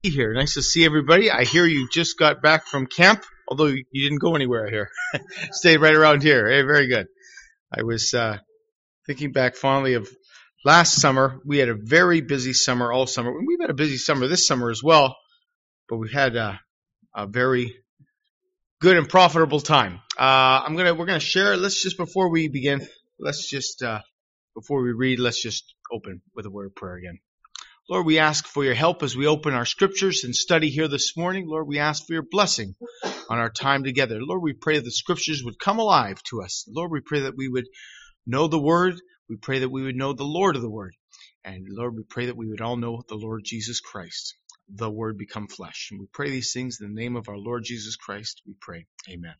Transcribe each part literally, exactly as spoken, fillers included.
Here. Nice to see everybody. I hear you just got back from camp, although you didn't go anywhere here. Stayed right around here. Hey, very good. I was uh, thinking back fondly of last summer. We had a very busy summer all summer. We've had a busy summer this summer as well, but we've had a, a very good and profitable time. Uh, I'm gonna we're gonna share. Let's just before we begin. Let's just uh, before we read. Let's just open with a word of prayer again. Lord, we ask for your help as we open our scriptures and study here this morning. Lord, we ask for your blessing on our time together. Lord, we pray that the scriptures would come alive to us. Lord, we pray that we would know the word. We pray that we would know the Lord of the word. And Lord, we pray that we would all know the Lord Jesus Christ, the word become flesh. And we pray these things in the name of our Lord Jesus Christ. We pray. Amen.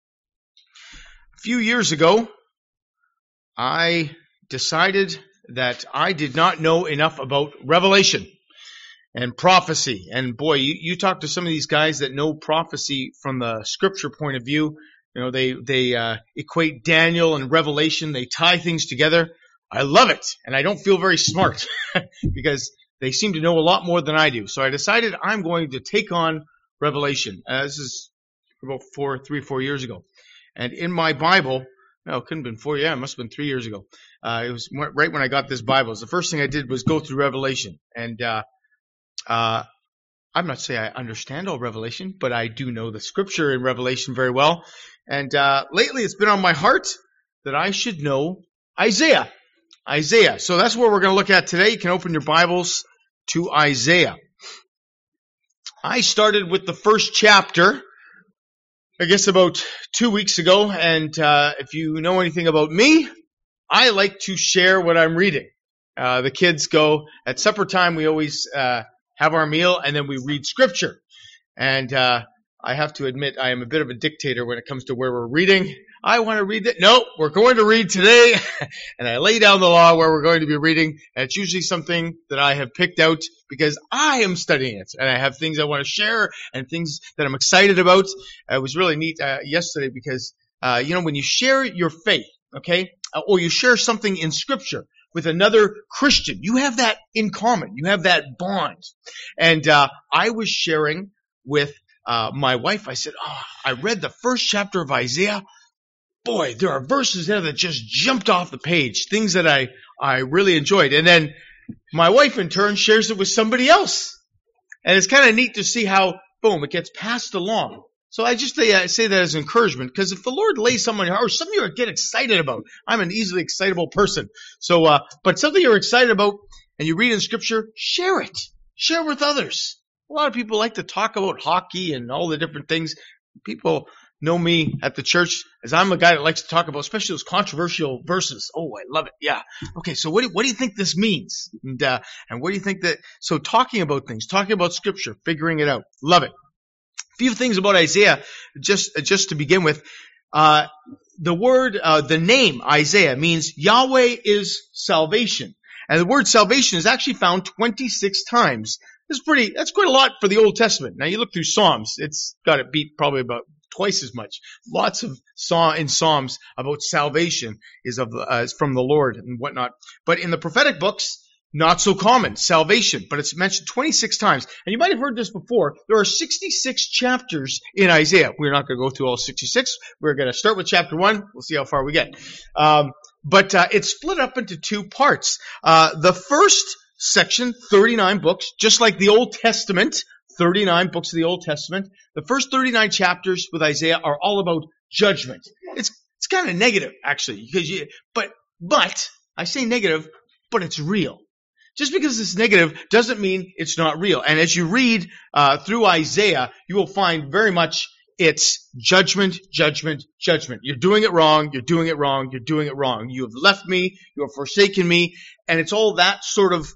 A few years ago, I decided that I did not know enough about Revelation and prophecy. And boy, you, you talk to some of these guys that know prophecy from the scripture point of view. You know, they, they uh, equate Daniel and Revelation. They tie things together. I love it. And I don't feel very smart because they seem to know a lot more than I do. So I decided I'm going to take on Revelation. Uh, this is about four, three, four years ago. And in my Bible, no, it couldn't have been four. Yeah, it must have been three years ago. Uh, it was right when I got this Bible. So the first thing I did was go through Revelation. And uh, uh, I'm not saying I understand all Revelation, but I do know the scripture in Revelation very well. And uh, lately it's been on my heart that I should know Isaiah. Isaiah. So that's what we're going to look at today. You can open your Bibles to Isaiah. I started with the first chapter, I guess about two weeks ago, and uh, if you know anything about me, I like to share what I'm reading. Uh, the kids go, at supper time, we always uh, have our meal, and then we read scripture. And uh, I have to admit, I am a bit of a dictator when it comes to where we're reading. I want to read it. No, we're going to read today. And I lay down the law where we're going to be reading. And it's usually something that I have picked out because I am studying it. And I have things I want to share and things that I'm excited about. It was really neat uh, yesterday because, uh, you know, when you share your faith, okay, uh, or you share something in scripture with another Christian, you have that in common. You have that bond. And uh, I was sharing with uh, my wife. I said, oh, I read the first chapter of Isaiah. Boy, there are verses there that just jumped off the page, things that I, I really enjoyed. And then my wife, in turn, shares it with somebody else. And it's kind of neat to see how, boom, it gets passed along. So I just say, I say that as encouragement, because if the Lord lays someone, or something you get excited about, I'm an easily excitable person. So, uh, but something you're excited about and you read in Scripture, share it. Share with others. A lot of people like to talk about hockey and all the different things. People know me at the church as I'm a guy that likes to talk about, especially those controversial verses. Oh, I love it. Yeah. Okay. So what do, what do you think this means? And, uh, and what do you think that, so talking about things, talking about scripture, figuring it out. Love it. A few things about Isaiah, just, just to begin with. Uh, the word, uh, the name Isaiah means Yahweh is salvation. And the word salvation is actually found twenty-six times. That's pretty, that's quite a lot for the Old Testament. Now you look through Psalms, it's got it beat probably about twice as much. Lots of song in Psalms about salvation is of uh, is from the Lord and whatnot. But in the prophetic books, not so common, salvation. But it's mentioned twenty-six times. And you might have heard this before. There are sixty-six chapters in Isaiah. We're not going to go through all sixty-six. We're going to start with chapter one. We'll see how far we get. Um, but uh, it's split up into two parts. Uh, the first section, thirty-nine books, just like the Old Testament, thirty-nine books of the Old Testament. The first thirty-nine chapters with Isaiah are all about judgment. It's it's kind of negative, actually, because you, but but I say negative, but it's real. Just because it's negative doesn't mean it's not real. And as you read uh, through Isaiah, you will find very much it's judgment, judgment, judgment. You're doing it wrong. You're doing it wrong. You're doing it wrong. You have left me. You have forsaken me, and it's all that sort of,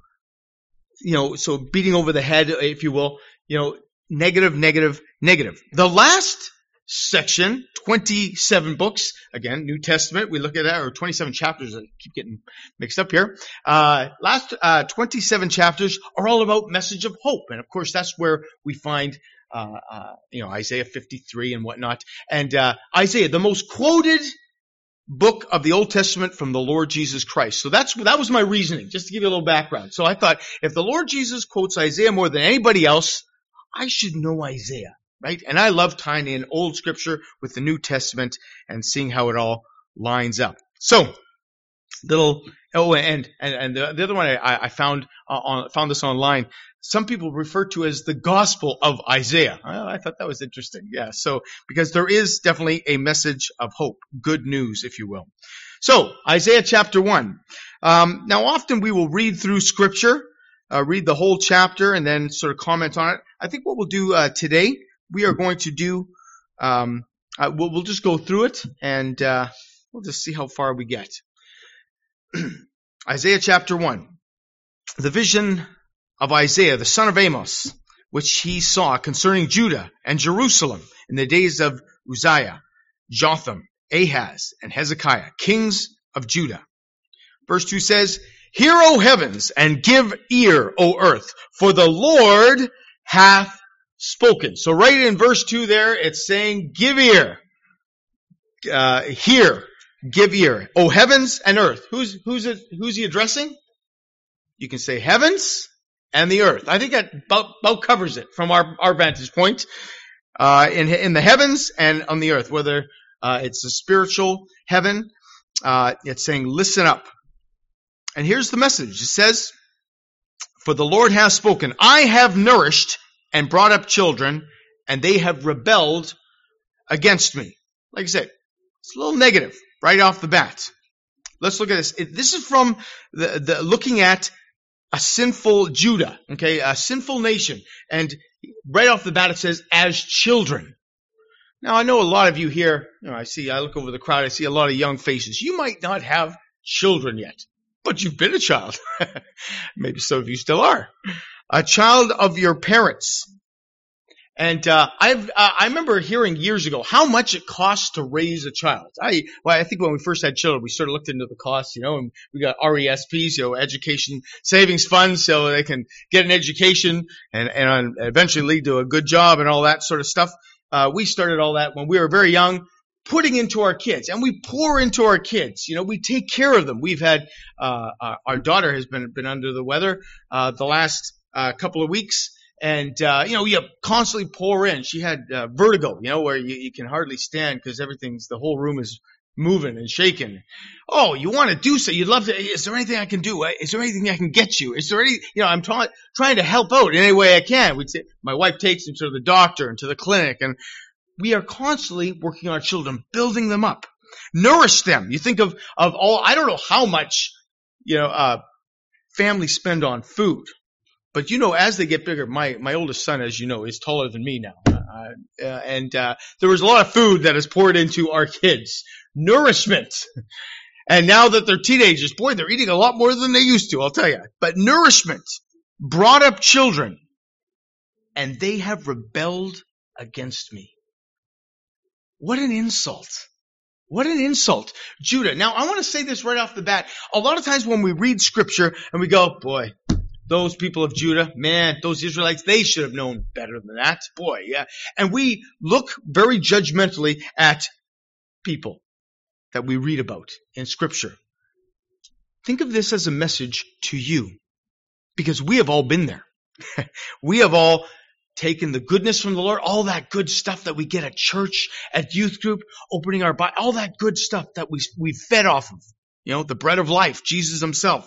you know, so beating over the head, if you will. You know, negative, negative, negative. The last section, twenty-seven books, again, New Testament, we look at that, or twenty-seven chapters, I keep getting mixed up here. Uh, last uh, twenty-seven chapters are all about message of hope. And of course, that's where we find, uh, uh, you know, Isaiah fifty-three and whatnot. And uh, Isaiah, the most quoted book of the Old Testament from the Lord Jesus Christ. So that's, that was my reasoning, just to give you a little background. So I thought, if the Lord Jesus quotes Isaiah more than anybody else, I should know Isaiah, right? And I love tying in Old Scripture with the New Testament and seeing how it all lines up. So, little, oh, and, and, and the, the other one I, I found uh, on, found this online. Some people refer to as the Gospel of Isaiah. Well, I thought that was interesting. Yeah. So, because there is definitely a message of hope, good news, if you will. So, Isaiah chapter one. Um, now, often we will read through Scripture, uh, read the whole chapter, and then sort of comment on it. I think what we'll do uh, today, we are going to do, um, uh, we'll, we'll just go through it, and uh, we'll just see how far we get. Isaiah chapter one. The vision of Isaiah, the son of Amos, which he saw concerning Judah and Jerusalem in the days of Uzziah, Jotham, Ahaz, and Hezekiah, kings of Judah. Verse two says, Hear, O heavens, and give ear, O earth, for the Lord hath spoken. So right in verse two there, it's saying, give ear, uh, hear, give ear, O heavens and earth. Who's, who's it, who's he addressing? You can say heavens and the earth. I think that about, about covers it from our, our vantage point. Uh, in, in the heavens and on the earth, whether, uh, it's a spiritual heaven, uh, it's saying, listen up. And here's the message. It says, For the Lord has spoken. I have nourished and brought up children, and they have rebelled against me. Like I said, it's a little negative right off the bat. Let's look at this. It, this is from the, the looking at a sinful Judah, okay, a sinful nation. And right off the bat it says, as children. Now I know a lot of you here, you know, I see, I look over the crowd, I see a lot of young faces. You might not have children yet, but you've been a child. Maybe some of you still are. A child of your parents. And uh, I've uh, I remember hearing years ago how much it costs to raise a child. I well, I think when we first had children, we sort of looked into the costs, you know, and we got R E S Ps, you know, education savings funds, so they can get an education and and eventually lead to a good job and all that sort of stuff. Uh, we started all that when we were very young, putting into our kids, and we pour into our kids. You know, we take care of them. We've had uh, our daughter has been been under the weather uh, the last uh, couple of weeks. And, uh, you know, you constantly pour in. She had uh, vertigo, you know, where you, you can hardly stand because everything's, the whole room is moving and shaking. Oh, you want to do so. You'd love to. Is there anything I can do? Is there anything I can get you? Is there any, you know, I'm ta- trying to help out in any way I can. We'd say, my wife takes him to the doctor and to the clinic, and we are constantly working on our children, building them up, nourish them. You think of, of all, I don't know how much, you know, uh, families spend on food. But, you know, as they get bigger, my, my oldest son, as you know, is taller than me now. Uh, uh, and uh, there was a lot of food that is poured into our kids. Nourishment. And now that they're teenagers, boy, they're eating a lot more than they used to, I'll tell you. But nourishment. Brought up children. And they have rebelled against me. What an insult. What an insult. Judah. Now, I want to say this right off the bat. A lot of times when we read Scripture and we go, boy, those people of Judah, man, those Israelites, they should have known better than that. Boy, yeah. And we look very judgmentally at people that we read about in Scripture. Think of this as a message to you, because we have all been there. We have all taken the goodness from the Lord, all that good stuff that we get at church, at youth group, opening our Bible, all that good stuff that we we fed off of. You know, the bread of life, Jesus himself.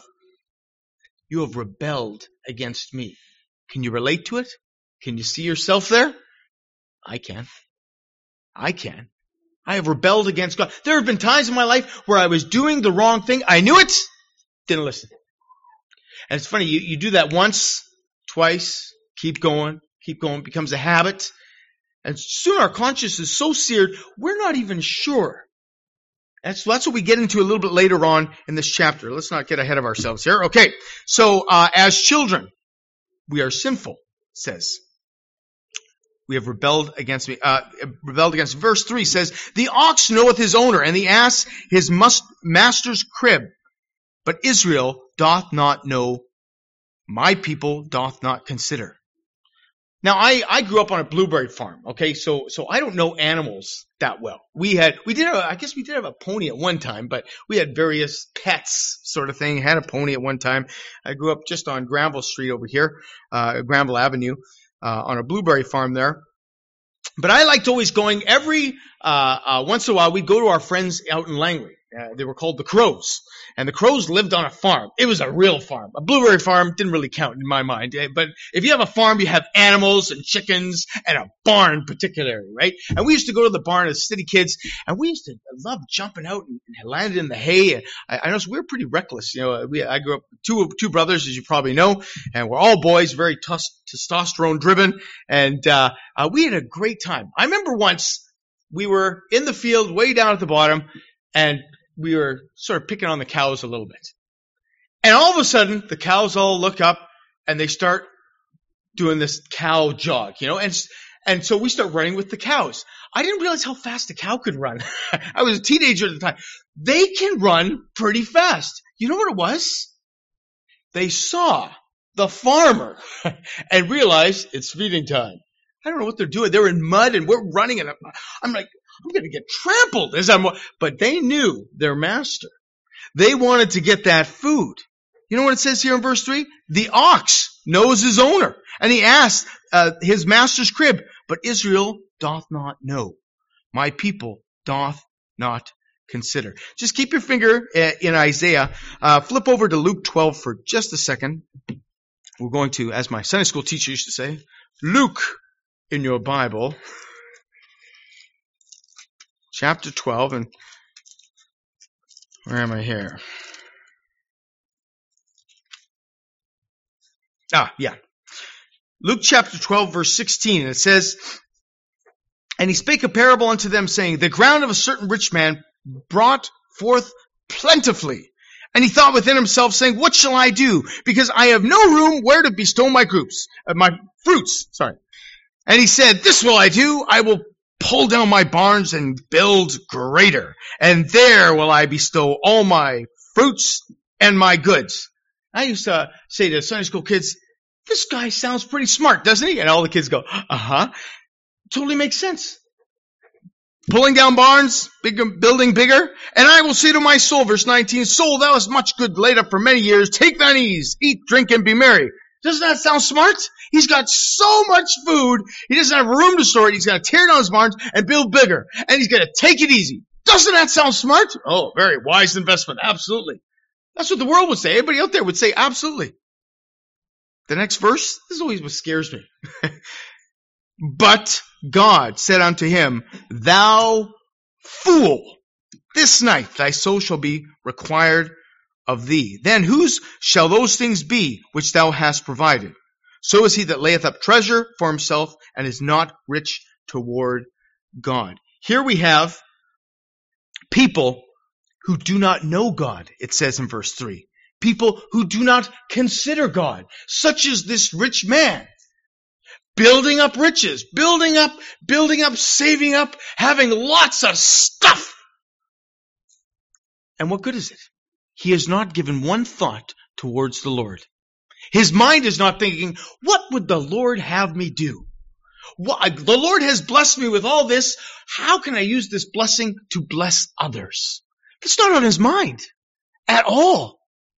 You have rebelled against me. Can you relate to it? Can you see yourself there? I can. I can. I have rebelled against God. There have been times in my life where I was doing the wrong thing. I knew it. Didn't listen. And it's funny, you, you do that once, twice, keep going, keep going. It becomes a habit. And soon our conscience is so seared, we're not even sure. That's, that's what we get into a little bit later on in this chapter. Let's not get ahead of ourselves here. Okay, so uh, as children, we are sinful, it says. We have rebelled against me. Uh, rebelled against. Verse three says, the ox knoweth his owner, and the ass his must, master's crib. But Israel doth not know, my people doth not consider. Now, I, I grew up on a blueberry farm, okay, so, so I don't know animals that well. We had, we did, have, I guess we did have a pony at one time, but we had various pets sort of thing. Had a pony at one time. I grew up just on Granville Street over here, uh, Granville Avenue. uh, on a blueberry farm there. But I liked always going every uh, uh, once in a while. We'd go to our friends out in Langley. Uh, they were called the Crows. And the Crows lived on a farm. It was a real farm. A blueberry farm didn't really count in my mind. But if you have a farm, you have animals and chickens and a barn particularly, right? And we used to go to the barn as city kids, and we used to love jumping out and, and landing in the hay. And I, I know we were pretty reckless. You know, we, I grew up with two, two brothers, as you probably know, and we're all boys, very tus- testosterone driven. And uh, uh, we had a great time. I remember once we were in the field way down at the bottom, and we were sort of picking on the cows a little bit. And all of a sudden, the cows all look up and they start doing this cow jog, you know, and, and so we start running with the cows. I didn't realize how fast a cow could run. I was a teenager at the time. They can run pretty fast. You know what it was? They saw the farmer and realized it's feeding time. I don't know what they're doing. They're in mud and we're running, and I'm, I'm like, I'm going to get trampled as I'm, but they knew their master. They wanted to get that food. You know what it says here in verse three? The ox knows his owner, and he asked uh, his master's crib, but Israel doth not know. My people doth not consider. Just keep your finger in Isaiah. Uh, flip over to Luke twelve for just a second. We're going to, as my Sunday school teacher used to say, Luke in your Bible. Chapter twelve, and where am I here? Ah, yeah. Luke chapter twelve, verse sixteen, and it says, And he spake a parable unto them, saying, The ground of a certain rich man brought forth plentifully. And he thought within himself, saying, What shall I do? Because I have no room where to bestow my groups, uh, my fruits, sorry. And he said, This will I do, I will pull down my barns and build greater, and there will I bestow all my fruits and my goods. I used to say to Sunday school kids, this guy sounds pretty smart, doesn't he? And all the kids go, uh-huh. Totally makes sense. Pulling down barns, big, building bigger, and I will say to my soul, verse nineteen, Soul, thou hast much good laid up for many years. Take thine ease, eat, drink, and be merry. Doesn't that sound smart? He's got so much food, he doesn't have room to store it. He's going to tear down his barns and build bigger. And he's going to take it easy. Doesn't that sound smart? Oh, very wise investment. Absolutely. That's what the world would say. Everybody out there would say absolutely. The next verse, this is always what scares me. But God said unto him, Thou fool, this night thy soul shall be required of thee. Then whose shall those things be which thou hast provided? So is he that layeth up treasure for himself and is not rich toward God. Here we have people who do not know God, it says in verse three. People who do not consider God, such as this rich man. Building up riches, building up, building up, saving up, having lots of stuff. And what good is it? He has not given one thought towards the Lord. His mind is not thinking, what would the Lord have me do? What, the Lord has blessed me with all this. How can I use this blessing to bless others? It's not on his mind at all.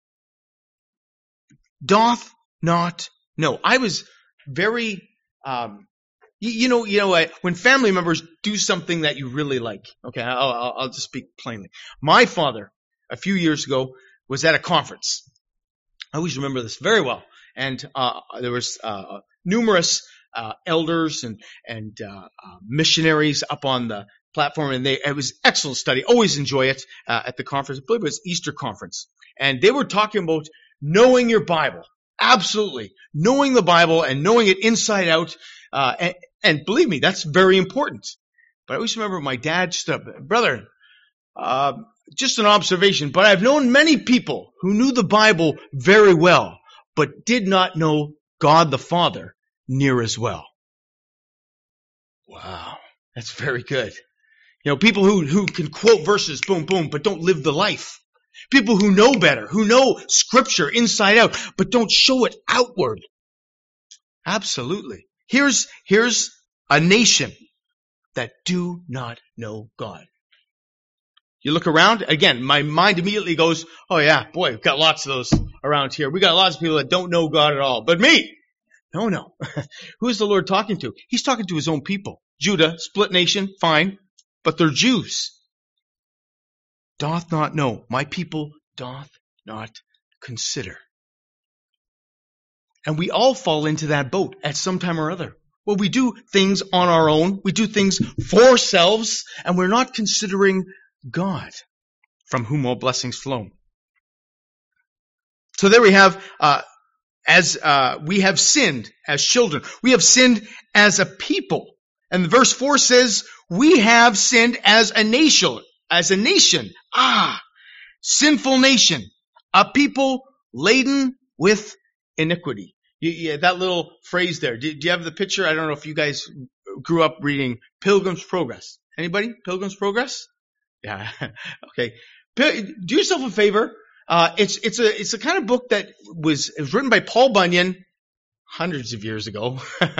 Doth not know. I was very, um, you, you know, you know, I, when family members do something that you really like. Okay, I'll, I'll, I'll just speak plainly. My father, a few years ago, was at a conference. I always remember this very well. And uh, there was uh, numerous uh, elders and and uh, uh, missionaries up on the platform, and they it was excellent study. Always enjoy it uh, at the conference. I believe it was Easter conference, and they were talking about knowing your Bible. Absolutely, knowing the Bible and knowing it inside out. Uh, and, and believe me, that's very important. But I always remember my dad stood up, brother. Uh, just an observation, but I've known many people who knew the Bible very well, but did not know God the Father near as well. Wow, that's very good. You know, people who, who can quote verses, boom, boom, but don't live the life. People who know better, who know Scripture inside out, but don't show it outward. Absolutely. Here's, here's a nation that do not know God. You look around, again, my mind immediately goes, oh yeah, boy, we've got lots of those around here. We got lots of people that don't know God at all. But me, No, no. Who is the Lord talking to? He's talking to his own people. Judah, split nation, fine, but they're Jews. Doth not know. My people doth not consider. And we all fall into that boat at some time or other. Well, we do things on our own. We do things for ourselves, and we're not considering God, from whom all blessings flow. So there we have, uh, as uh, we have sinned as children. We have sinned as a people. And verse four says, we have sinned as a nation. As a nation. Ah, sinful nation. A people laden with iniquity. You, yeah, that little phrase there. Do, do you have the picture? I don't know if you guys grew up reading Pilgrim's Progress. Anybody? Pilgrim's Progress? Yeah. Okay. Do yourself a favor. Uh, it's, it's a, it's a kind of book that was, it was written by Paul Bunyan hundreds of years ago.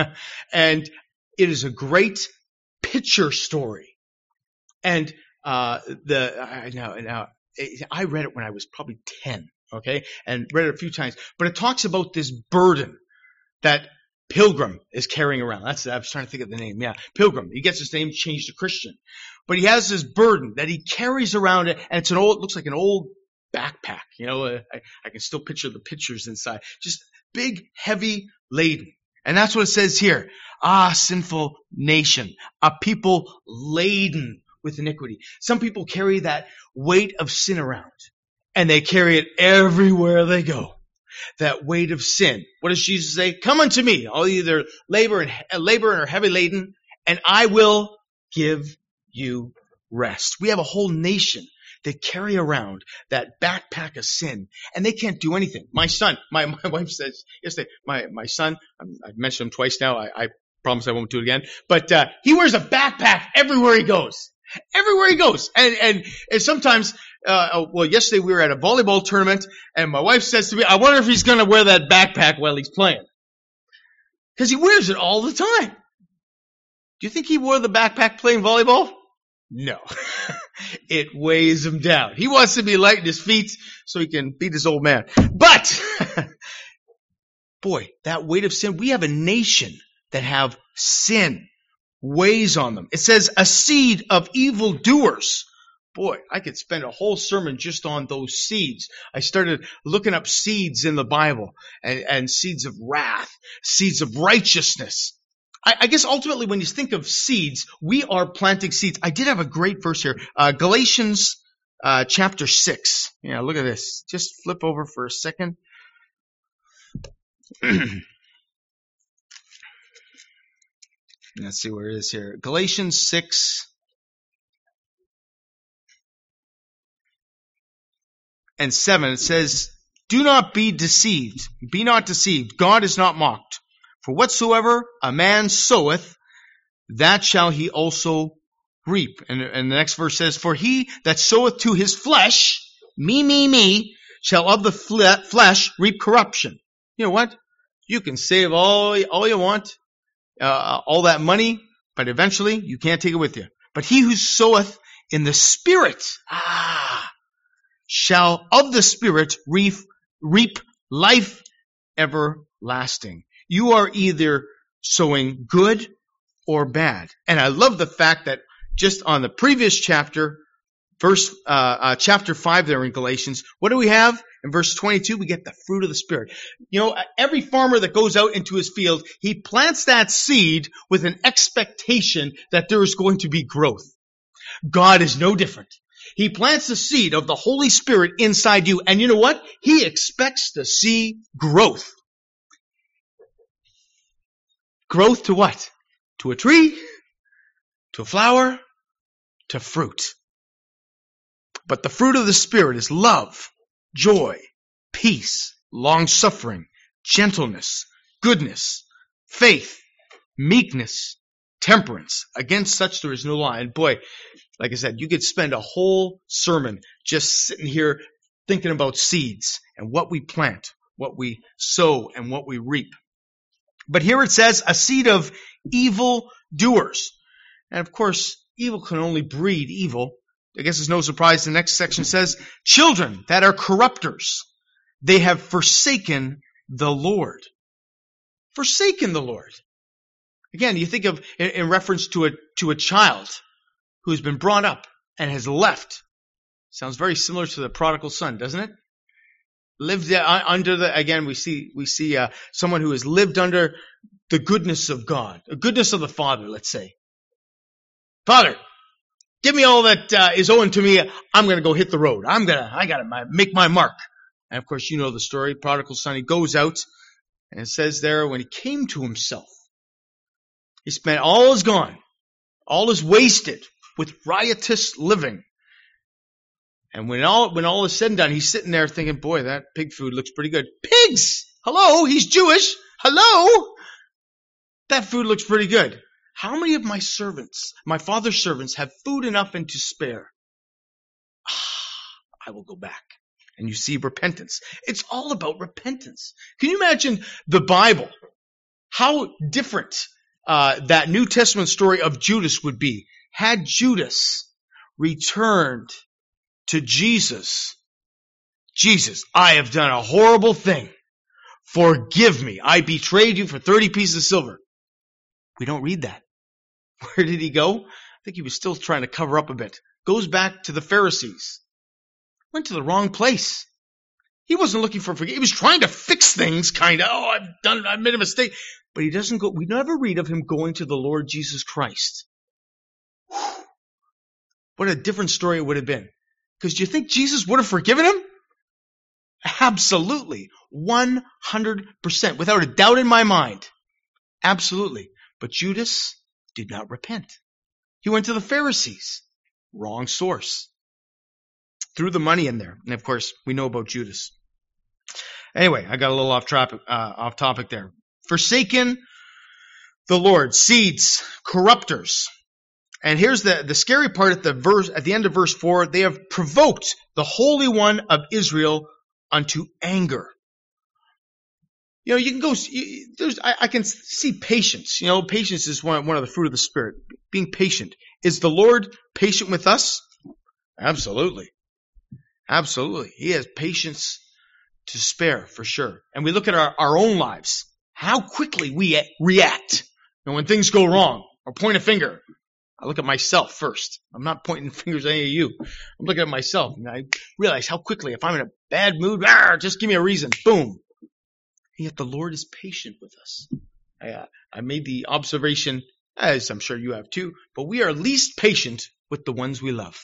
And it is a great picture story. And, uh, the, I now, now, I read it when I was probably ten, okay? And read it a few times. But it talks about this burden that Pilgrim is carrying around. That's, I was trying to think of the name. Yeah. Pilgrim. He gets his name changed to Christian. But he has this burden that he carries around it, and it's an old, it looks like an old backpack. You know, uh, I, I can still picture the pictures inside. Just big, heavy, laden. And that's what it says here. Ah, sinful nation. A people laden with iniquity. Some people carry that weight of sin around. And they carry it everywhere they go. That weight of sin. What does Jesus say? Come unto me, all either labor and uh, labor and are heavy laden, and I will give you rest. We have a whole nation that carry around that backpack of sin, and they can't do anything. My son, my, my wife says yesterday, my, my son, I've mentioned him twice now, I, I promise I won't do it again, but uh, he wears a backpack everywhere he goes. Everywhere he goes. And, and, and sometimes, uh, well, yesterday we were at a volleyball tournament, and my wife says to me, I wonder if he's going to wear that backpack while he's playing. Because he wears it all the time. Do you think he wore the backpack playing volleyball? No. It weighs him down. He wants to be light in his feet so he can beat his old man. But, boy, that weight of sin, we have a nation that have sin weighs on them. It says a seed of evildoers. Boy, I could spend a whole sermon just on those seeds. I started looking up seeds in the Bible, and, and seeds of wrath, seeds of righteousness. I, I guess ultimately when you think of seeds, we are planting seeds. I did have a great verse here. Uh, Galatians uh, chapter six. Yeah, look at this. Just flip over for a second. Let's see where it is here. Galatians six and seven. It says, do not be deceived. Be not deceived. God is not mocked. For whatsoever a man soweth, that shall he also reap. And, and the next verse says, for he that soweth to his flesh, me, me, me, shall of the flesh reap corruption. You know what? You can save all, all you want. Uh, all that money, but eventually you can't take it with you. But he who soweth in the Spirit, ah, shall of the Spirit reap, reap life everlasting. You are either sowing good or bad. And I love the fact that just on the previous chapter, verse, uh, uh, chapter five there in Galatians, what do we have? In verse twenty-two, we get the fruit of the Spirit. You know, every farmer that goes out into his field, he plants that seed with an expectation that there is going to be growth. God is no different. He plants the seed of the Holy Spirit inside you, and you know what? He expects to see growth. Growth to what? To a tree, to a flower, to fruit. But the fruit of the Spirit is love, joy, peace, long-suffering, gentleness, goodness, faith, meekness, temperance. Against such there is no law. And boy, like I said, you could spend a whole sermon just sitting here thinking about seeds and what we plant, what we sow, and what we reap. But here it says a seed of evil doers. And of course, evil can only breed evil. I guess it's no surprise the next section says, children that are corrupters, they have forsaken the Lord. forsaken the Lord. Again, you think of in, in reference to a to a child who has been brought up and has left. Sounds very similar to the prodigal son, doesn't it? Lived under the, again, we see, we see, uh, someone who has lived under the goodness of God, the goodness of the Father, let's say. Father, give me all that uh, is owing to me. I'm going to go hit the road. I'm going to, I got to make my mark. And of course, you know the story. Prodigal son, he goes out and it says there, when he came to himself, he spent all is gone. All is wasted with riotous living. And when all when all is said and done, he's sitting there thinking, boy, that pig food looks pretty good. Pigs! Hello? He's Jewish. Hello? That food looks pretty good. How many of my servants, my father's servants, have food enough and to spare? I will go back. And you see repentance. It's all about repentance. Can you imagine the Bible? How different uh, that New Testament story of Judas would be had Judas returned to Jesus. Jesus, I have done a horrible thing. Forgive me. I betrayed you for thirty pieces of silver. We don't read that. Where did he go? I think he was still trying to cover up a bit. Goes back to the Pharisees. Went to the wrong place. He wasn't looking for forgiveness. He was trying to fix things, kind of. Oh, I've done, I've made a mistake. But he doesn't go, we never read of him going to the Lord Jesus Christ. What a different story it would have been. Because do you think Jesus would have forgiven him? Absolutely. one hundred percent. Without a doubt in my mind. Absolutely. But Judas did not repent. He went to the Pharisees. Wrong source. Threw the money in there. And of course, we know about Judas. Anyway, I got a little off topic, uh, off topic there. Forsaken the Lord. Seeds. Corrupters. And here's the, the scary part at the verse, at the end of verse four. They have provoked the Holy One of Israel unto anger. You know, you can go, you, there's, I, I can see patience. You know, patience is one, one of the fruit of the Spirit. Being patient. Is the Lord patient with us? Absolutely. Absolutely. He has patience to spare, for sure. And we look at our, our own lives. How quickly we react. And when things go wrong, or point a finger. I look at myself first. I'm not pointing fingers at any of you. I'm looking at myself. And I realize how quickly, if I'm in a bad mood, ah, just give me a reason. Boom. Yet the Lord is patient with us. I, uh, I made the observation, as I'm sure you have too, but we are least patient with the ones we love.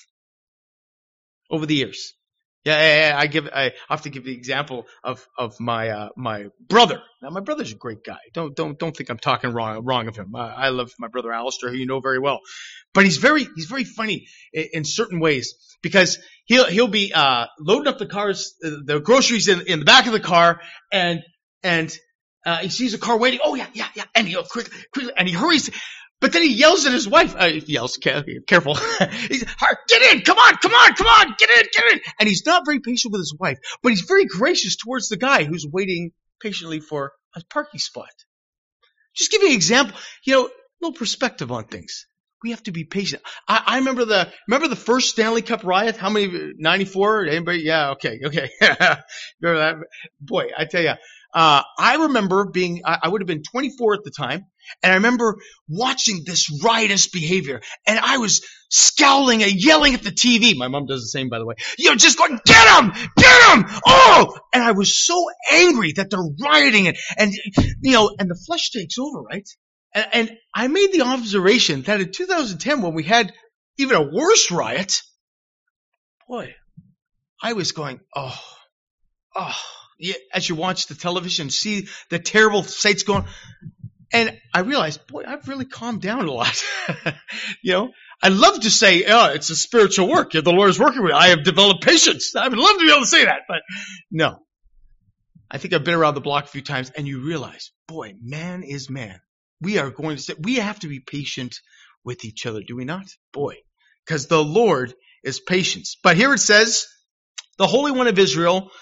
Over the years. Yeah, yeah, yeah I give. I have to give the example of of my uh, my brother. Now, my brother's a great guy. Don't don't don't think I'm talking wrong wrong of him. Uh, I love my brother Alistair, who you know very well, but he's very he's very funny in, in certain ways because he'll he'll be uh, loading up the cars, uh, the groceries in in the back of the car, and and uh, he sees a car waiting. Oh yeah, yeah, yeah, and he'll quick quickly and he hurries. But then he yells at his wife. Uh, he yells, careful. He's, get in, come on, come on, come on, get in, get in. And he's not very patient with his wife, but he's very gracious towards the guy who's waiting patiently for a parking spot. Just give you an example, you know, a little perspective on things. We have to be patient. I, I remember the, remember the first Stanley Cup riot? How many, ninety-four? Anybody? Yeah, okay, okay. Remember that? Boy, I tell you, uh, I remember being, I, I would have been twenty-four at the time. And I remember watching this riotous behavior. And I was scowling and yelling at the T V. My mom does the same, by the way. You know, just going, get him! Get him! Oh! And I was so angry that they're rioting. And, and you know, and the flesh takes over, right? And, and I made the observation that in two thousand ten, when we had even a worse riot, boy, I was going, oh, oh. Yeah, as you watch the television, see the terrible sights going. And I realized, boy, I've really calmed down a lot. You know, I love to say, oh, it's a spiritual work. The Lord is working with me. I have developed patience. I would love to be able to say that, but no. I think I've been around the block a few times and you realize, boy, man is man. We are going to say, we have to be patient with each other, do we not? Boy, because the Lord is patience. But here it says, the Holy One of Israel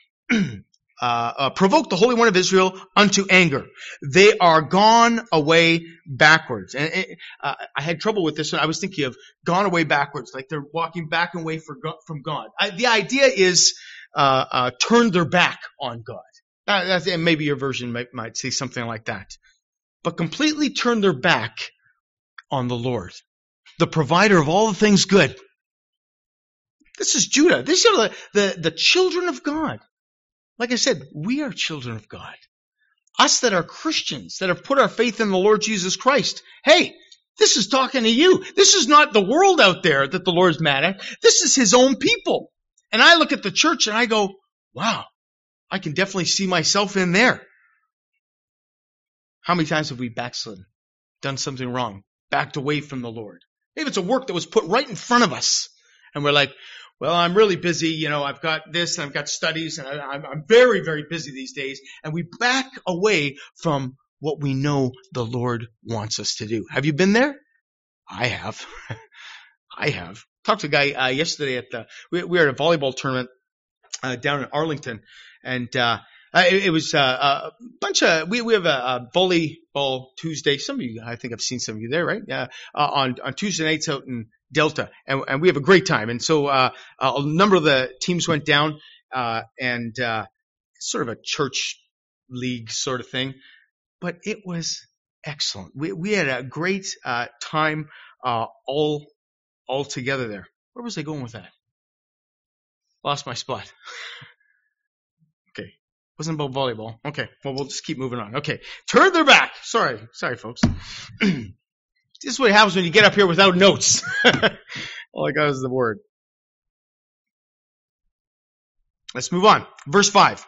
Uh, uh, provoke the Holy One of Israel unto anger. They are gone away backwards. And uh, I had trouble with this one. I was thinking of gone away backwards, like they're walking back and away for, from God. I, the idea is uh, uh, turn their back on God. Uh, that's, and maybe your version might, might say something like that. But completely turned their back on the Lord, the provider of all the things good. This is Judah. These are the, the, the children of God. Like I said, we are children of God. Us that are Christians, that have put our faith in the Lord Jesus Christ. Hey, this is talking to you. This is not the world out there that the Lord's mad at. This is his own people. And I look at the church and I go, wow, I can definitely see myself in there. How many times have we backslidden, done something wrong, backed away from the Lord? Maybe it's a work that was put right in front of us. And we're like, well, I'm really busy. You know, I've got this and I've got studies and I, I'm, I'm very, very busy these days. And we back away from what we know the Lord wants us to do. Have you been there? I have. I have. Talked to a guy uh, yesterday at the, we, we were at a volleyball tournament uh, down in Arlington. And uh, it, it was uh, a bunch of, we, we have a, a volleyball Tuesday. Some of you, I think I've seen some of you there, right? Yeah. Uh, on, on Tuesday nights out in Delta, and, and we have a great time. And so uh, a number of the teams went down, uh, and uh, sort of a church league sort of thing. But it was excellent. We we had a great uh, time uh, all all together there. Where was I going with that? Lost my spot. Okay, wasn't about volleyball. Okay, well we'll just keep moving on. Okay, turn their back. Sorry, sorry, folks. This is what happens when you get up here without notes. All I got is the word. Let's move on. Verse five.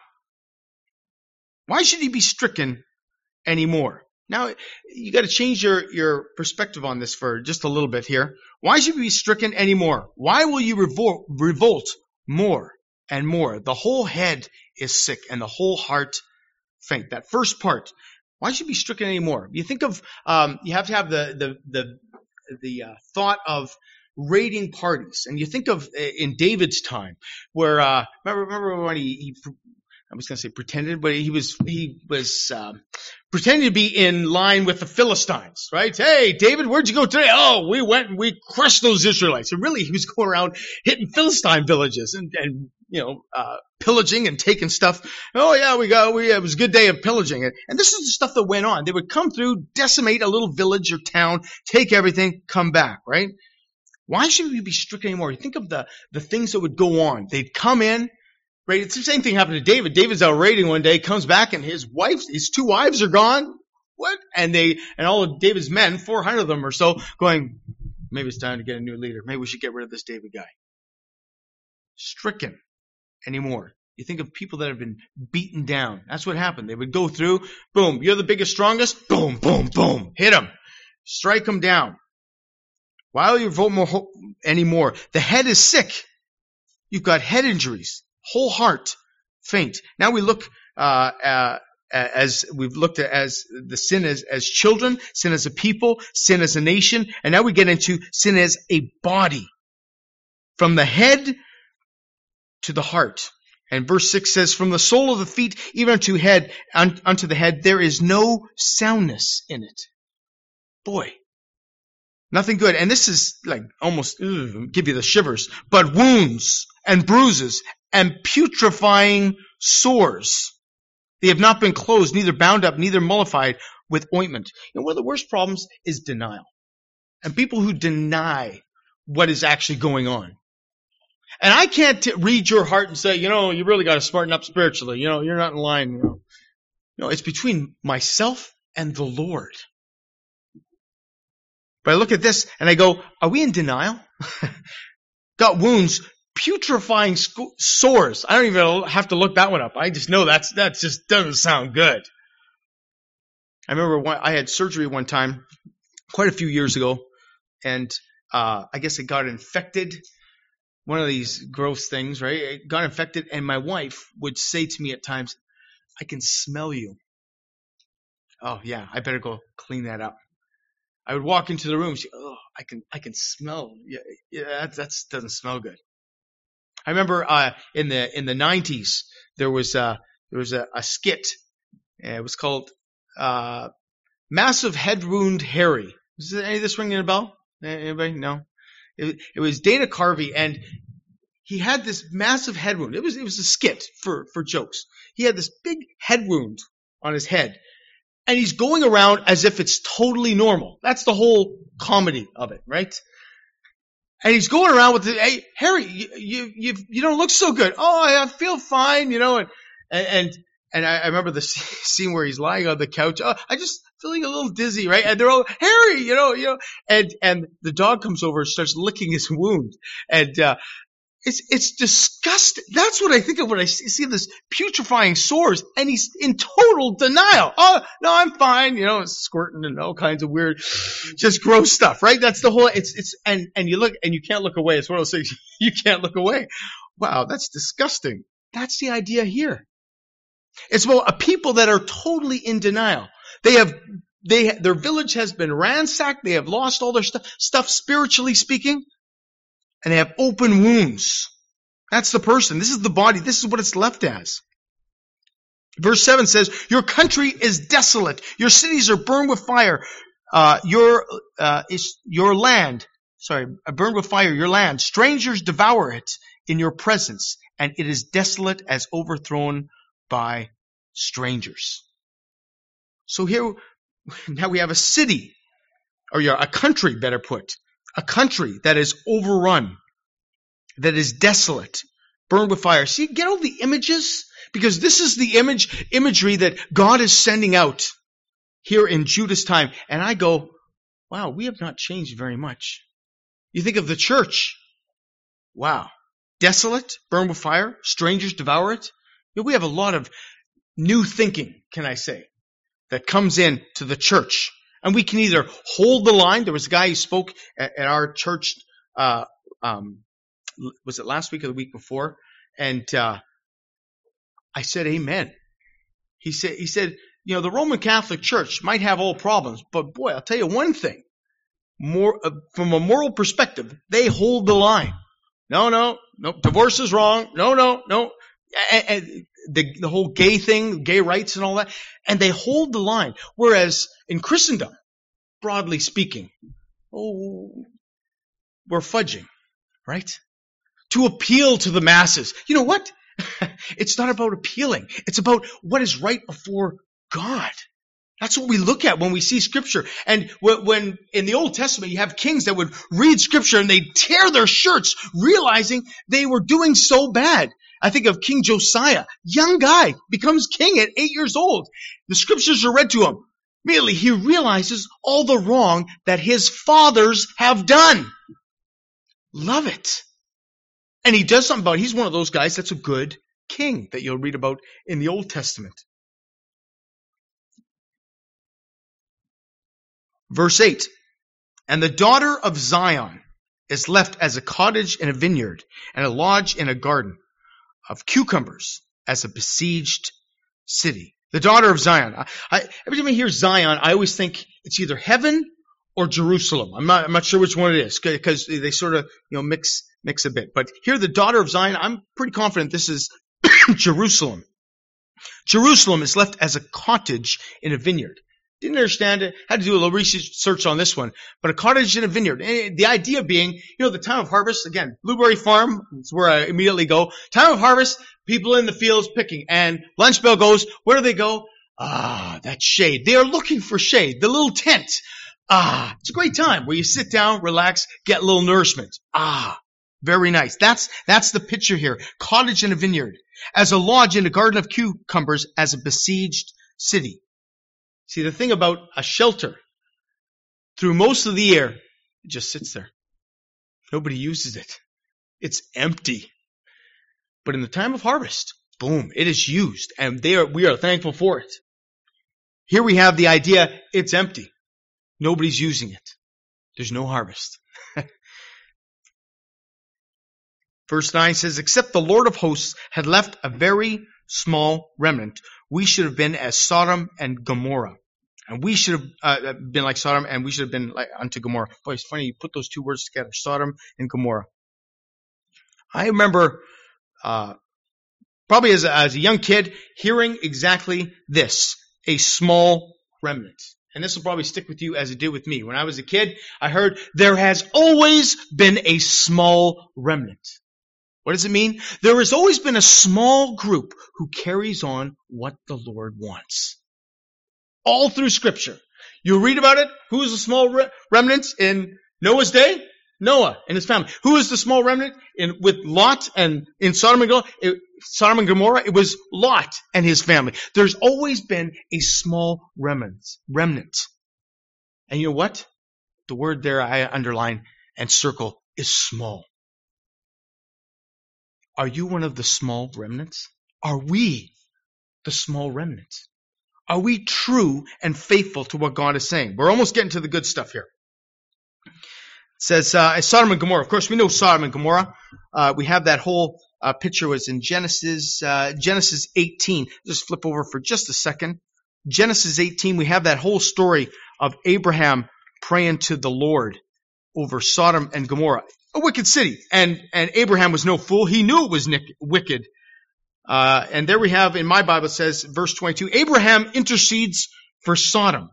Why should he be stricken anymore? Now, you got to change your, your perspective on this for just a little bit here. Why should he be stricken anymore? Why will you revolt, revolt more and more? The whole head is sick and the whole heart faint. That first part. Why should he be stricken anymore? You think of, um, you have to have the, the, the, the uh, thought of raiding parties. And you think of uh, in David's time where, uh, remember, remember when he, he I was going to say pretended, but he was, he was, um, pretending to be in line with the Philistines, right? Hey, David, where'd you go today? Oh, we went and we crushed those Israelites. And really, he was going around hitting Philistine villages and, and, you know, uh, pillaging and taking stuff. Oh yeah, we got, we, it was a good day of pillaging it. And this is the stuff that went on. They would come through, decimate a little village or town, take everything, come back, right? Why should we be stricken anymore? You think of the, the things that would go on. They'd come in, right? It's the same thing happened to David. David's out raiding one day, comes back and his wife, his two wives are gone. What? And they, and all of David's men, four hundred of them or so, going, maybe it's time to get a new leader. Maybe we should get rid of this David guy. Stricken anymore. You think of people that have been beaten down. That's what happened. They would go through, boom, you're the biggest, strongest, boom, boom, boom, hit them, strike them down. Why will you revolt more anymore? The head is sick. You've got head injuries, whole heart faint. Now we look uh, uh as we've looked at as the sin as as children, sin as a people, sin as a nation, and now we get into sin as a body, from the head to the heart. And verse six says, from the sole of the feet even unto head, un, unto the head, there is no soundness in it. Boy, nothing good. And this is like almost ugh, give you the shivers. But wounds and bruises and putrefying sores. They have not been closed, neither bound up, neither mollified with ointment. You know, one of the worst problems is denial. And people who deny what is actually going on. And I can't t- read your heart and say, you know, you really got to smarten up spiritually. You know, you're not in line. You know, no, it's between myself and the Lord. But I look at this and I go, are we in denial? Got wounds, putrefying sc- sores. I don't even have to look that one up. I just know that's that just doesn't sound good. I remember one, I had surgery one time, quite a few years ago, and uh, I guess it got infected. One of these gross things, right? It got infected, and my wife would say to me at times, I can smell you. Oh, yeah, I better go clean that up. I would walk into the room, she, oh, I can I can smell. Yeah, yeah that that's, doesn't smell good. I remember uh, in the in the nineties, there was, uh, there was a, a skit. It was called uh, Massive Head Wound Harry. Is any of this ringing a bell? Anybody? No? It, it was Dana Carvey, and he had this massive head wound. It was it was a skit for, for jokes. He had this big head wound on his head. And he's going around as if it's totally normal. That's the whole comedy of it, right? And he's going around with the, hey, Harry, you, you, you, you don't look so good. Oh, I feel fine, you know, and, and, and I, I remember the scene where he's lying on the couch. Oh, I just feeling a little dizzy, right? And they're all, Harry, you know, you know, and, and the dog comes over and starts licking his wound. And, uh, It's it's disgusting. That's what I think of when I see, see this putrefying sores, and he's in total denial. Oh, no, I'm fine. You know, squirting and all kinds of weird, just gross stuff, right? That's the whole. It's it's and and you look and you can't look away. It's one of those things you can't look away. Wow, that's disgusting. That's the idea here. It's about a people that are totally in denial. They have they their village has been ransacked. They have lost all their stuff, stuff spiritually speaking. And they have open wounds. That's the person. This is the body. This is what it's left as. Verse seven says, your country is desolate. Your cities are burned with fire. Uh, your, uh, is your land, sorry, burned with fire, your land. Strangers devour it in your presence, and it is desolate as overthrown by strangers. So here, now we have a city, or yeah, a country, better put. A country that is overrun, that is desolate, burned with fire. See, get all the images? Because this is the image, imagery that God is sending out here in Judah's time. And I go, wow, we have not changed very much. You think of the church. Wow. Desolate, burned with fire, strangers devour it. You know, we have a lot of new thinking, can I say, that comes in to the church. And we can either hold the line. There was a guy who spoke at, at our church, uh, um, was it last week or the week before? And, uh, I said, amen. He said, he said, you know, the Roman Catholic Church might have all problems, but boy, I'll tell you one thing. More, uh, from a moral perspective, they hold the line. No, no, no, divorce is wrong. No, no, no. And, and the, the whole gay thing, gay rights and all that. And they hold the line. Whereas in Christendom, broadly speaking, oh, we're fudging, right? To appeal to the masses. You know what? It's not about appealing. It's about what is right before God. That's what we look at when we see Scripture. And when in the Old Testament you have kings that would read Scripture and they'd tear their shirts, realizing they were doing so bad. I think of King Josiah, young guy, becomes king at eight years old. The Scriptures are read to him. Immediately he realizes all the wrong that his fathers have done. Love it. And he does something about it. He's one of those guys that's a good king that you'll read about in the Old Testament. Verse eight, and the daughter of Zion is left as a cottage in a vineyard and a lodge in a garden of cucumbers as a besieged city. The daughter of Zion. I, I, every time I hear Zion, I always think it's either heaven or Jerusalem. I'm not, I'm not sure which one it is because they sort of, you know, mix, mix a bit. But here, the daughter of Zion, I'm pretty confident this is Jerusalem. Jerusalem is left as a cottage in a vineyard. Didn't understand it. Had to do a little research on this one. But a cottage in a vineyard. And the idea being, you know, the time of harvest, again, Blueberry Farm, it's where I immediately go. Time of harvest, people in the fields picking. And lunch bell goes, where do they go? Ah, that shade. They are looking for shade. The little tent. Ah, it's a great time where you sit down, relax, get a little nourishment. Ah, very nice. That's, that's the picture here. Cottage in a vineyard. As a lodge in a garden of cucumbers, as a besieged city. See, the thing about a shelter, through most of the year, it just sits there. Nobody uses it. It's empty. But in the time of harvest, boom, it is used. And they are, we are thankful for it. Here we have the idea, it's empty. Nobody's using it. There's no harvest. Verse nine says, except the Lord of hosts had left a very small remnant, we should have been as Sodom and Gomorrah. And we should have uh, been like Sodom, and we should have been like unto Gomorrah. Boy, it's funny, you put those two words together, Sodom and Gomorrah. I remember, uh, probably as a, as a young kid, hearing exactly this, a small remnant. And this will probably stick with you as it did with me. When I was a kid, I heard, there has always been a small remnant. What does it mean? There has always been a small group who carries on what the Lord wants. All through Scripture. You read about it. Who was the small re- remnant in Noah's day? Noah and his family. Who was the small remnant in with Lot and in Sodom and Gomorrah? It, Sodom and Gomorrah, it was Lot and his family. There's always been a small remnant. Remnant. And you know what? The word there I underline and circle is small. Are you one of the small remnants? Are we the small remnants? Are we true and faithful to what God is saying? We're almost getting to the good stuff here. It says, uh, Sodom and Gomorrah. Of course, we know Sodom and Gomorrah. Uh, we have that whole uh, picture was in Genesis, uh, Genesis eighteen. Just flip over for just a second. Genesis eighteen, we have that whole story of Abraham praying to the Lord over Sodom and Gomorrah. A wicked city. And, and Abraham was no fool. He knew it was wicked. Uh, and there we have, in my Bible, it says, verse twenty-two, Abraham intercedes for Sodom.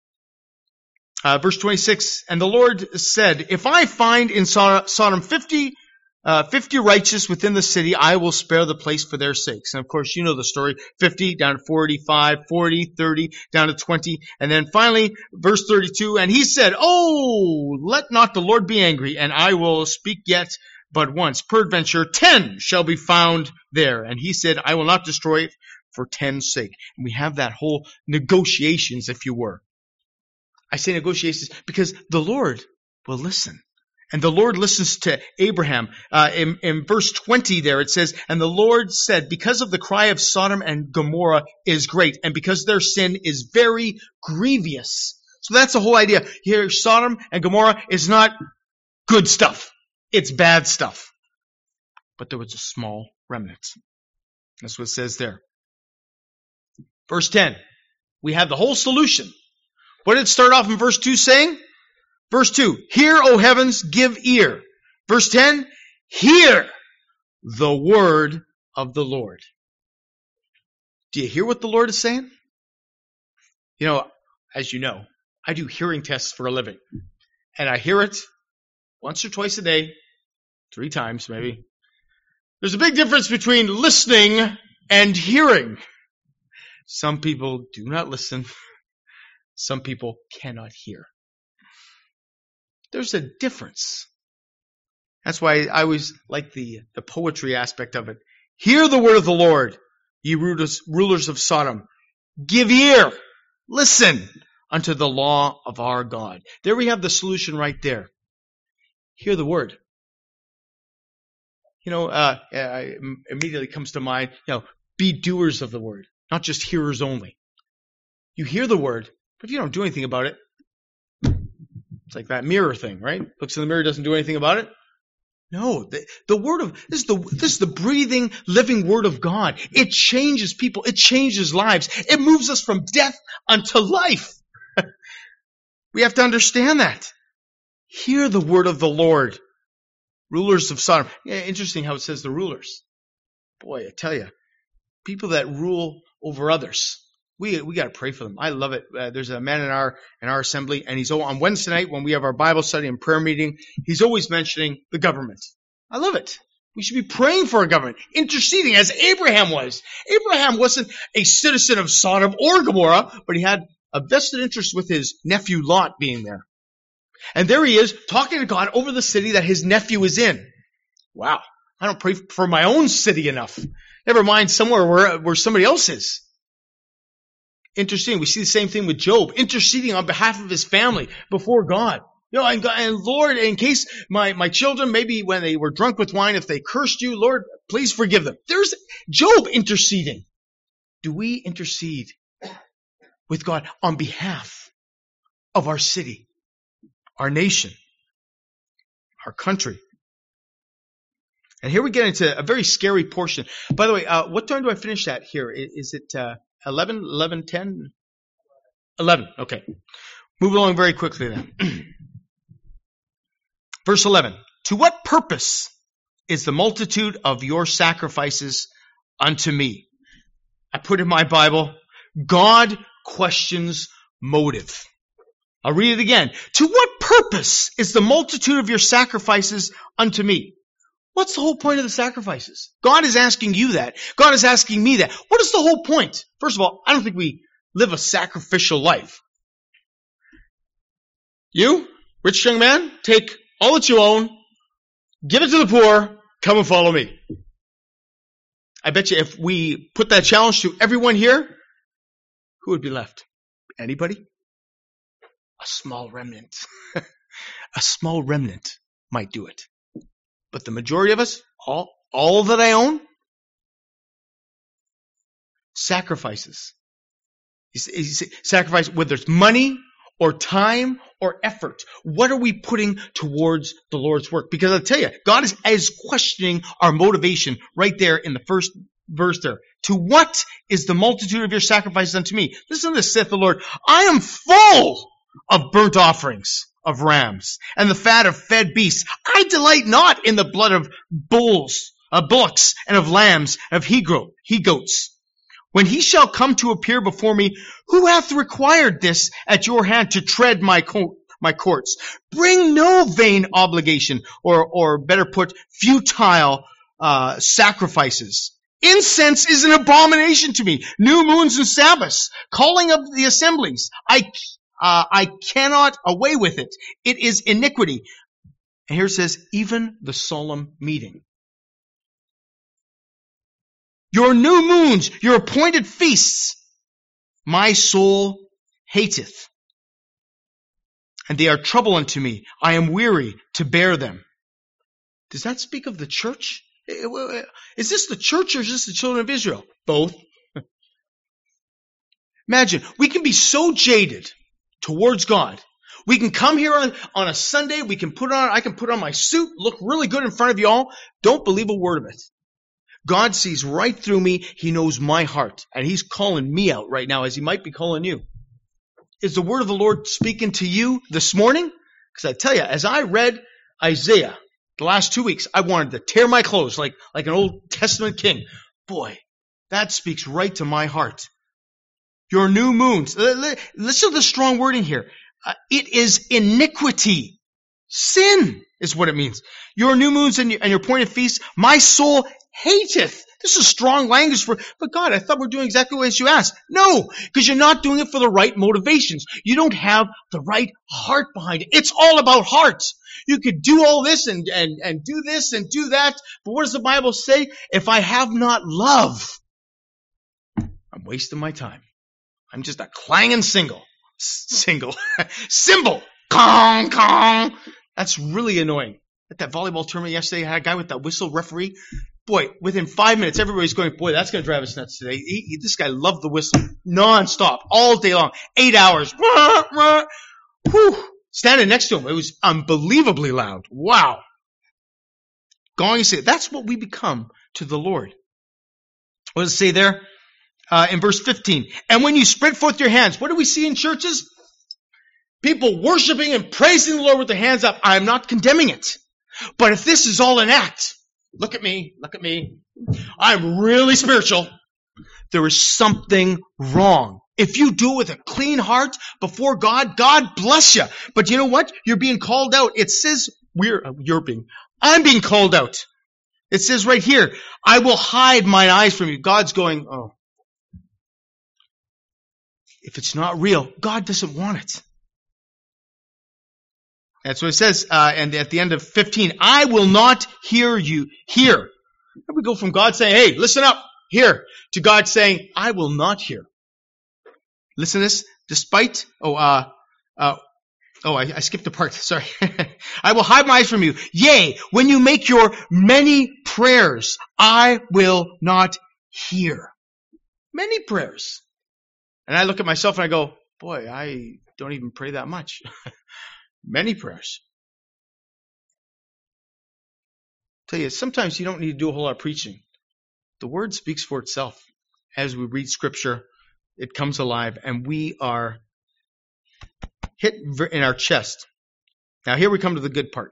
Uh, verse twenty-six, and the Lord said, if I find in Sodom fifty, uh, fifty righteous within the city, I will spare the place for their sakes. And of course, you know the story. fifty down to forty-five, forty, thirty, down to twenty. And then finally, verse thirty-two, and he said, oh, let not the Lord be angry, and I will speak yet but once. Peradventure, ten shall be found there. And he said, I will not destroy it for ten's sake. And we have that whole negotiations, if you were. I say negotiations because the Lord will listen. And the Lord listens to Abraham. Uh, in, in verse twenty there it says, and the Lord said, because of the cry of Sodom and Gomorrah is great, and because their sin is very grievous. So that's the whole idea. Here, Sodom and Gomorrah is not good stuff. It's bad stuff. But there was a small remnant. That's what it says there. Verse ten. We have the whole solution. What did it start off in verse two saying? Verse two, hear, O heavens, give ear. Verse ten, hear the word of the Lord. Do you hear what the Lord is saying? You know, as you know, I do hearing tests for a living. And I hear it once or twice a day, three times maybe. There's a big difference between listening and hearing. Some people do not listen. Some people cannot hear. There's a difference. That's why I always like the, the poetry aspect of it. Hear the word of the Lord, ye rulers, rulers of Sodom. Give ear, listen unto the law of our God. There we have the solution right there. Hear the word. You know, uh, uh, immediately comes to mind, you know, be doers of the word, not just hearers only. You hear the word, but if you don't do anything about it, it's like that mirror thing, right? Looks in the mirror, doesn't do anything about it. No, the, the word of, this is the, this is the breathing, living word of God. It changes people. It changes lives. It moves us from death unto life. We have to understand that. Hear the word of the Lord. Rulers of Sodom. Yeah, interesting how it says the rulers. Boy, I tell you, people that rule over others. We we got to pray for them. I love it. Uh, there's a man in our in our assembly, and he's on Wednesday night when we have our Bible study and prayer meeting. He's always mentioning the government. I love it. We should be praying for our government, interceding as Abraham was. Abraham wasn't a citizen of Sodom or Gomorrah, but he had a vested interest with his nephew Lot being there. And there he is talking to God over the city that his nephew is in. Wow. I don't pray for my own city enough. Never mind somewhere where, where somebody else is. Interceding. We see the same thing with Job. Interceding on behalf of his family before God. You know, and, God, and Lord, in case my, my children, maybe when they were drunk with wine, if they cursed you, Lord, please forgive them. There's Job interceding. Do we intercede with God on behalf of our city, our nation, our country? And here we get into a very scary portion. By the way, uh, what time do I finish at here? Is it uh, eleven, eleven, ten? eleven, okay. Move along very quickly then. Verse eleven. To what purpose is the multitude of your sacrifices unto me? I put in my Bible, God questions motive. I'll read it again. To what purpose is the multitude of your sacrifices unto me? What's the whole point of the sacrifices? God is asking you that. God is asking me that. What is the whole point? First of all, I don't think we live a sacrificial life. You, rich young man, take all that you own, give it to the poor, come and follow me. I bet you if we put that challenge to everyone here, who would be left? Anybody? A small remnant. A small remnant might do it. But the majority of us, all, all that I own, sacrifices. You see, you see, sacrifice, whether it's money or time or effort. What are we putting towards the Lord's work? Because I'll tell you, God is, is questioning our motivation right there in the first verse there. To what is the multitude of your sacrifices unto me? Listen to this, saith the Lord. I am full of burnt offerings of rams and the fat of fed beasts. I delight not in the blood of bulls, of bullocks, and of lambs, and of he-goats. When he shall come to appear before me, who hath required this at your hand to tread my co- my courts? Bring no vain obligation, or, or better put, futile uh, sacrifices. Incense is an abomination to me. New moons and Sabbaths, calling of the assemblies. I uh, I cannot away with it. It is iniquity. And here it says, even the solemn meeting. Your new moons, your appointed feasts, my soul hateth. And they are trouble unto me. I am weary to bear them. Does that speak of the church? Is this the church or is this the children of Israel? Both. Imagine, we can be so jaded towards God. We can come here on, on a Sunday, we can put on, I can put on my suit, look really good in front of you all. Don't believe a word of it. God sees right through me. He knows my heart. And He's calling me out right now as He might be calling you. Is the word of the Lord speaking to you this morning? Because I tell you, as I read Isaiah the last two weeks, I wanted to tear my clothes like, like an Old Testament king. Boy, that speaks right to my heart. Your new moons. Listen to the strong wording here. Uh, it is iniquity. Sin is what it means. Your new moons and your, and your appointed feasts, my soul hateth. This is strong language for, but God, I thought we we're doing exactly what you asked. No, because you're not doing it for the right motivations. You don't have the right heart behind it. It's all about heart. You could do all this and, and, and do this and do that, but what does the Bible say? If I have not love, I'm wasting my time. I'm just a clanging single. Single. Cymbal. Kong, kong. That's really annoying. At that volleyball tournament yesterday, I had a guy with that whistle referee. Boy, within five minutes, everybody's going, boy, that's going to drive us nuts today. He, he, this guy loved the whistle. Non-stop. All day long. Eight hours. Rah, rah. Whew. Standing next to him, it was unbelievably loud. Wow. Going to say, that's what we become to the Lord. What does it say there? Uh, in verse fifteen. And when you spread forth your hands, what do we see in churches? People worshiping and praising the Lord with their hands up. I am not condemning it. But if this is all an act, look at me, look at me. I'm really spiritual. There is something wrong. If you do it with a clean heart before God, God bless you. But you know what? You're being called out. It says, we're, you're being, I'm being called out. It says right here, I will hide mine eyes from you. God's going, oh. If it's not real, God doesn't want it. That's what it says, uh, and at the end of fifteen, I will not hear you hear. We go from God saying, hey, listen up, hear, to God saying, I will not hear. Listen to this, despite, oh, uh, uh, oh, I, I skipped a part, sorry. I will hide my eyes from you. Yea, when you make your many prayers, I will not hear. Many prayers. And I look at myself and I go, boy, I don't even pray that much. Many prayers. Tell you, sometimes you don't need to do a whole lot of preaching. The word speaks for itself. As we read scripture, it comes alive and we are hit in our chest. Now here we come to the good part.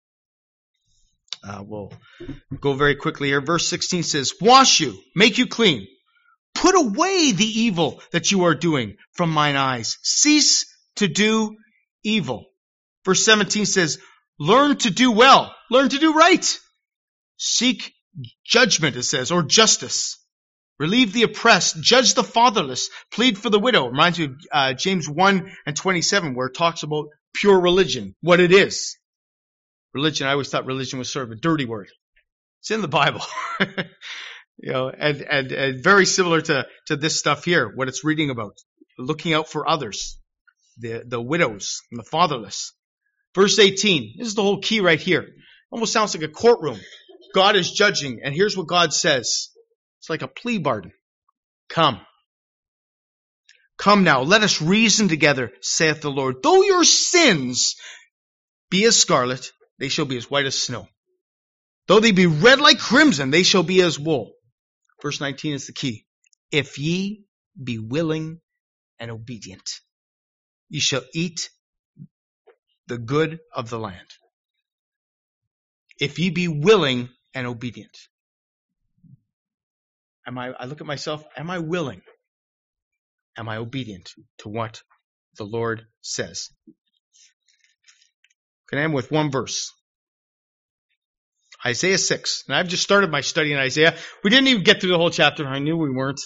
Uh, we'll go very quickly here. Verse sixteen says, wash you, make you clean. Put away the evil that you are doing from mine eyes. Cease to do evil. Verse seventeen says, learn to do well. Learn to do right. Seek judgment, it says, or justice. Relieve the oppressed. Judge the fatherless. Plead for the widow. Reminds me of uh, James one and twenty-seven, where it talks about pure religion, what it is. Religion, I always thought religion was sort of a dirty word. It's in the Bible. You know, and, and, and very similar to, to this stuff here, what it's reading about. Looking out for others, the, the widows and the fatherless. Verse eighteen, this is the whole key right here. Almost sounds like a courtroom. God is judging, and here's what God says. It's like a plea bargain. Come. Come now, let us reason together, saith the Lord. Though your sins be as scarlet, they shall be as white as snow. Though they be red like crimson, they shall be as wool. Verse nineteen is the key. If ye be willing and obedient, ye shall eat the good of the land. If ye be willing and obedient. Am I, I look at myself, am I willing? Am I obedient to what the Lord says? Can I end with one verse? Isaiah six. And I've just started my study in Isaiah. We didn't even get through the whole chapter. I knew we weren't.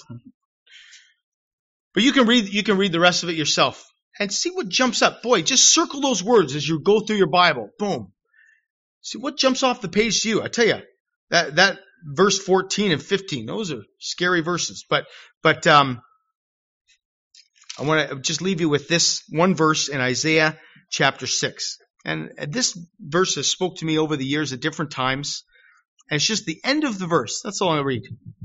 But you can read, you can read the rest of it yourself and see what jumps up. Boy, just circle those words as you go through your Bible. Boom. See what jumps off the page to you. I tell you, that, that verse fourteen and fifteen, those are scary verses. But, but, um, I want to just leave you with this one verse in Isaiah chapter six. And this verse has spoke to me over the years at different times. And it's just the end of the verse. That's all I'll read.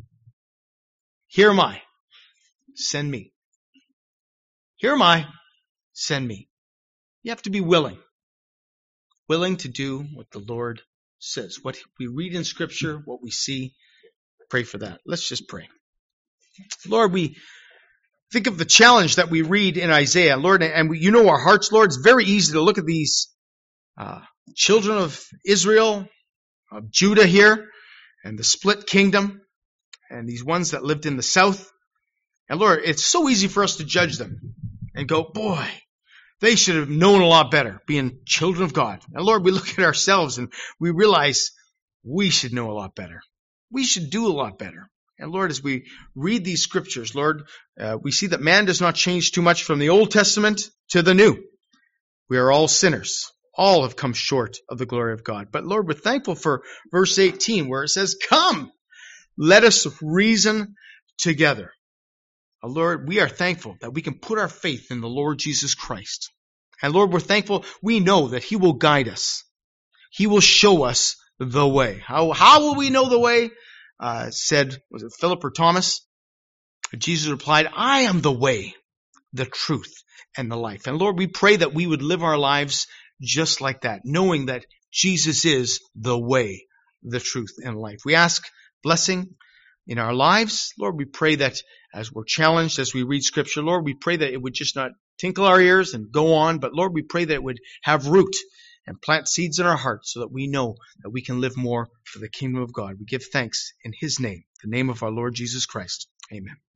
Here am I. Send me. Here am I. Send me. You have to be willing. Willing to do what the Lord says. What we read in Scripture, what we see. Pray for that. Let's just pray. Lord, we think of the challenge that we read in Isaiah. Lord, and we, you know our hearts, Lord. It's very easy to look at these uh, children of Israel, of Judah here, and the split kingdom, and these ones that lived in the south. And Lord, it's so easy for us to judge them and go, boy, they should have known a lot better, being children of God. And Lord, we look at ourselves and we realize we should know a lot better. We should do a lot better. And Lord, as we read these scriptures, Lord, uh, we see that man does not change too much from the Old Testament to the New. We are all sinners. All have come short of the glory of God. But Lord, we're thankful for verse eighteen where it says, come, let us reason together. Uh, Lord, we are thankful that we can put our faith in the Lord Jesus Christ. And Lord, we're thankful we know that He will guide us. He will show us the way. How, how will we know the way? Uh, said, was it Philip or Thomas? Jesus replied, I am the way, the truth, and the life. And Lord, we pray that we would live our lives just like that, knowing that Jesus is the way, the truth, and life. We ask blessing in our lives. Lord, we pray that as we're challenged, as we read Scripture, Lord, we pray that it would just not tinkle our ears and go on, but Lord, we pray that it would have root and plant seeds in our hearts so that we know that we can live more for the kingdom of God. We give thanks in His name, the name of our Lord Jesus Christ. Amen.